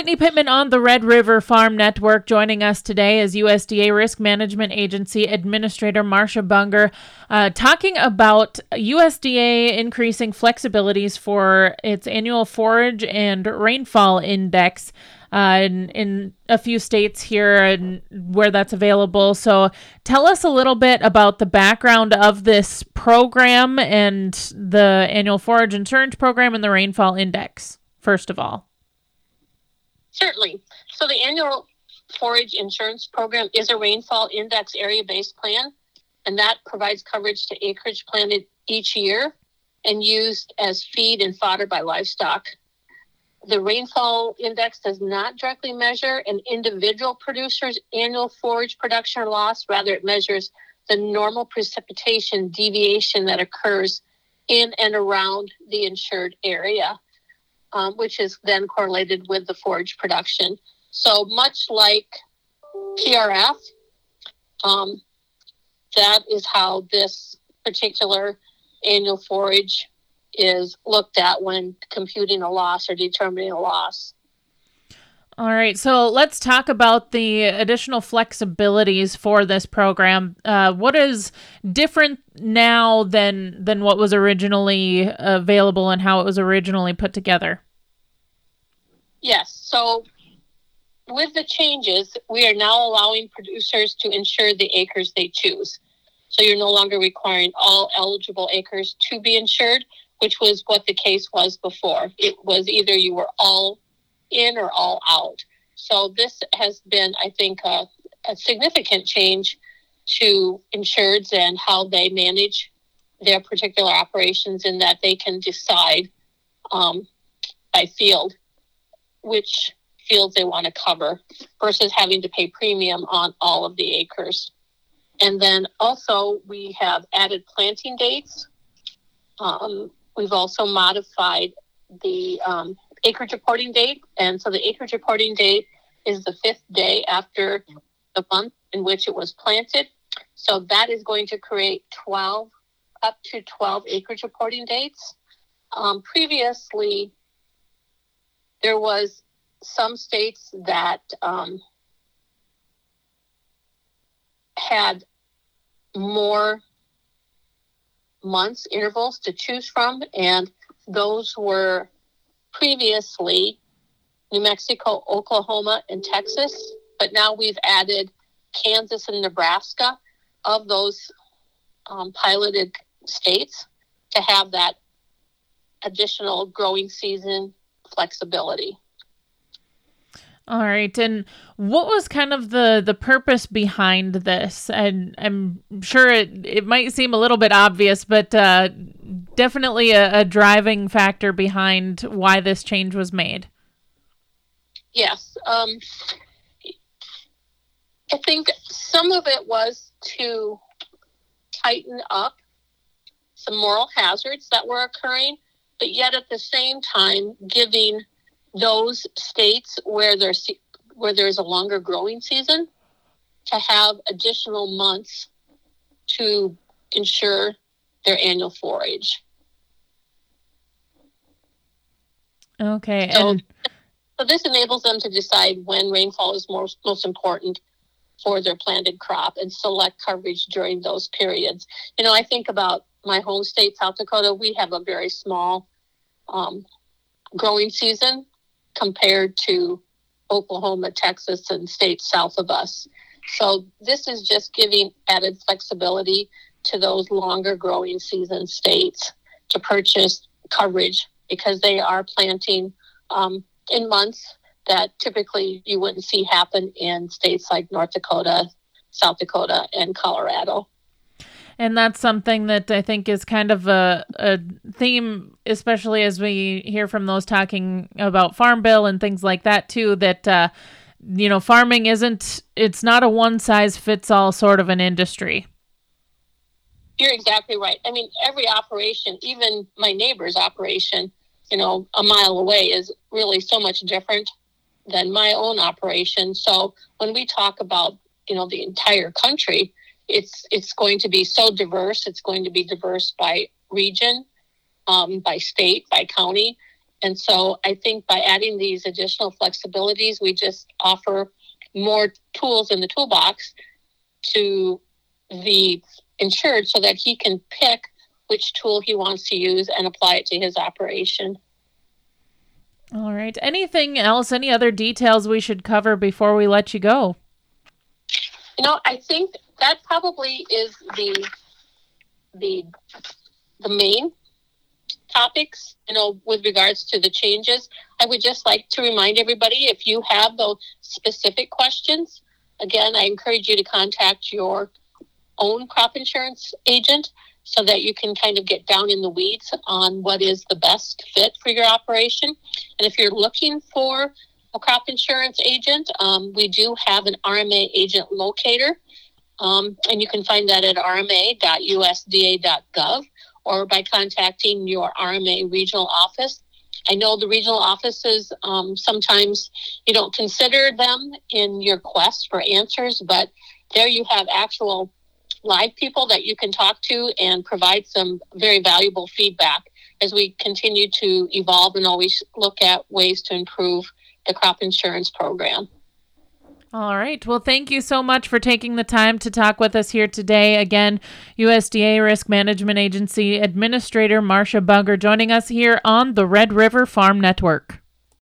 Whitney Pittman on the Red River Farm Network. Joining us today is USDA Risk Management Agency Administrator Marcia Bunger, talking about USDA increasing flexibilities for its annual forage and rainfall index in a few states here and where that's available. So tell us a little bit about the background of this program and the annual forage insurance program and the rainfall index, first of all. Certainly. So the annual forage insurance program is a rainfall index area-based plan, and that provides coverage to acreage planted each year and used as feed and fodder by livestock. The rainfall index does not directly measure an individual producer's annual forage production or loss. Rather, it measures the normal precipitation deviation that occurs in and around the insured area, which is then correlated with the forage production. So much like PRF, that is how this particular annual forage is looked at when computing a loss or determining a loss. All right, so let's talk about the additional flexibilities for this program. What is different now than what was originally available and how it was originally put together? Yes, so with the changes, we are now allowing producers to insure the acres they choose. So you're no longer requiring all eligible acres to be insured, which was what the case was before. It was either you were all in or all out. So this has been, I think, a significant change to insureds and how they manage their particular operations, in that they can decide by field which fields they want to cover versus having to pay premium on all of the acres. And then also we have added planting dates. We've also modified the acreage reporting date. And so the acreage reporting date is the 5th day after the month in which it was planted. So that is going to create up to 12 acreage reporting dates. Previously, there was some states that had more months intervals to choose from, and those were previously New Mexico, Oklahoma, and Texas, but now we've added Kansas and Nebraska of those piloted states to have that additional growing season flexibility. All right. And what was kind of the purpose behind this? And I'm sure it might seem a little bit obvious, but definitely a driving factor behind why this change was made. Yes. I think some of it was to tighten up some moral hazards that were occurring, but yet at the same time giving those states where there's a longer growing season to have additional months to ensure their annual forage. Okay. So this enables them to decide when rainfall is most important for their planted crop and select coverage during those periods. You know, I think about my home state, South Dakota. We have a very small growing season compared to Oklahoma, Texas, and states south of us. So this is just giving added flexibility to those longer growing season states to purchase coverage, because they are planting in months that typically you wouldn't see happen in states like North Dakota, South Dakota, and Colorado. And that's something that I think is kind of a theme, especially as we hear from those talking about Farm Bill and things like that too, that, farming it's not a one-size-fits-all sort of an industry. You're exactly right. I mean, every operation, even my neighbor's operation, a mile away, is really so much different than my own operation. So when we talk about, the entire country, it's going to be so diverse. It's going to be diverse by region, by state, by county. And so I think by adding these additional flexibilities, we just offer more tools in the toolbox to the insured so that he can pick which tool he wants to use and apply it to his operation. All right. Anything else? Any other details we should cover before we let you go? I think that probably is the main topics, with regards to the changes. I would just like to remind everybody, if you have those specific questions, again, I encourage you to contact your own crop insurance agent so that you can kind of get down in the weeds on what is the best fit for your operation. And if you're looking for a crop insurance agent, we do have an RMA agent locator, and you can find that at rma.usda.gov or by contacting your RMA regional office. I know the regional offices, sometimes you don't consider them in your quest for answers, but there you have actual live people that you can talk to and provide some very valuable feedback as we continue to evolve and always look at ways to improve the crop insurance program. All right. Well, thank you so much for taking the time to talk with us here today. Again, USDA Risk Management Agency Administrator Marcia Bunger joining us here on the Red River Farm Network.